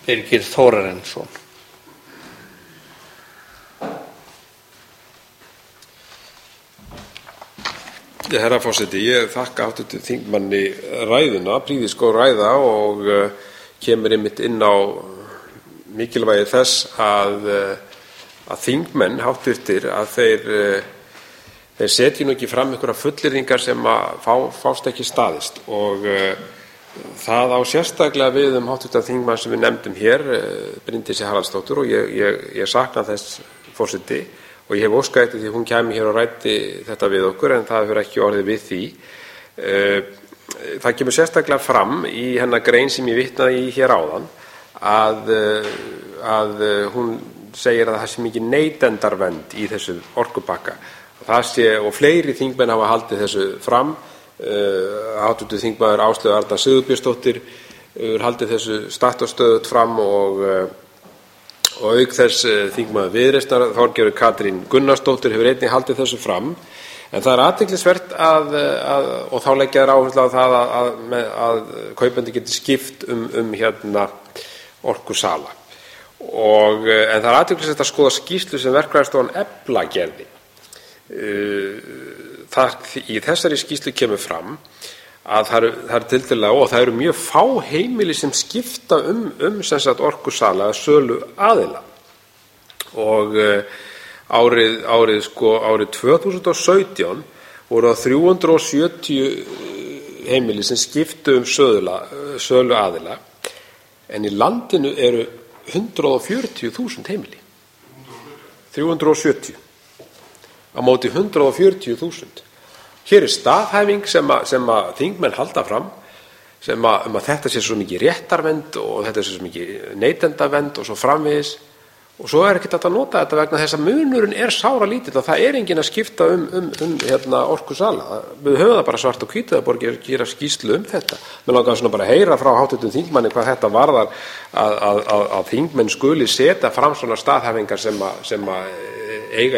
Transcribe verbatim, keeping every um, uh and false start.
Birgir Þórarinsson. Herra forseti, ég þakka háttvirtum þingmanni ræðuna, prýðisgóð ræða og uh, kemur einmitt inn á mikilvægi þess að, uh, að þingmenn háttvirtir að þeir, uh, þeir setji nú ekki fram einhverja fullyrðingar sem að fá, fást ekki staðist og uh, það á sérstaklega við um háttvirtan þingmann sem við nefndum hér, uh, Bryndísi Haraldsdóttur og ég, ég, ég sakna þess forseti og ég hef óskað eftir því hún kæmi hér og ræddi þetta við okkur en það hefur ekki orðið við því. Það kemur sérstaklega fram í hennar grein sem ég vitnaði í hér áðan að, að hún segir að það sé mikið neytendavernd í þessu orkupakka. Það sé, og fleiri þingmenn hafa haldið þessu fram, háttvirtur þingmaður Áslaug Arna Sigurbjörnsdóttir hefur haldið þessu statt og stöðugt fram og og auk þess þingmaður Viðreisnar Þorgerður Katrín Gunnarsdóttir hefur einnig haldið þessu fram en það er athyglisvert að, að og þá leggja þær áherslu á það að, að, að kaupendur geti skipt um, um hérna orkusala og en það er athyglisvert að skoða skýrslu sem Verkfræðistofan Efla gerði. Það, í þessari skýrslu kemur fram að það eru, það eru tiltölulega og það eru mjög fá heimili sem skipta um, um sem sagt orkusala eða sölu aðila og uh, árið, árið, sko, árið tvö þúsund og sautján voru það þrjú hundruð og sjötíu heimili sem skiptu um söðula, sölu aðila en í landinu eru hundrað og fjörutíu þúsund heimili þrjú hundruð og sjötíu á móti hundrað og fjörutíu þúsund. Hér er staðhæfing sem að, sem að þingmenn halda fram sem að, um að þetta sé svo mikið réttarvernd og þetta sé svo mikið neytendavernd og svo framvegis og svo er ekkert hægt að nota þetta vegna þess að munurinn er sáralítill og það er enginn að skipta um, um, um hérna, orkusala. Við höfum það bara svart og hvítu að borga gera skýrslu um þetta. Mér langar svona bara að heyra frá háttvirtum þingmanni hvað þetta varðar að, að, að, að þingmenn skuli setja fram svona staðhæfingar sem að, sem að eiga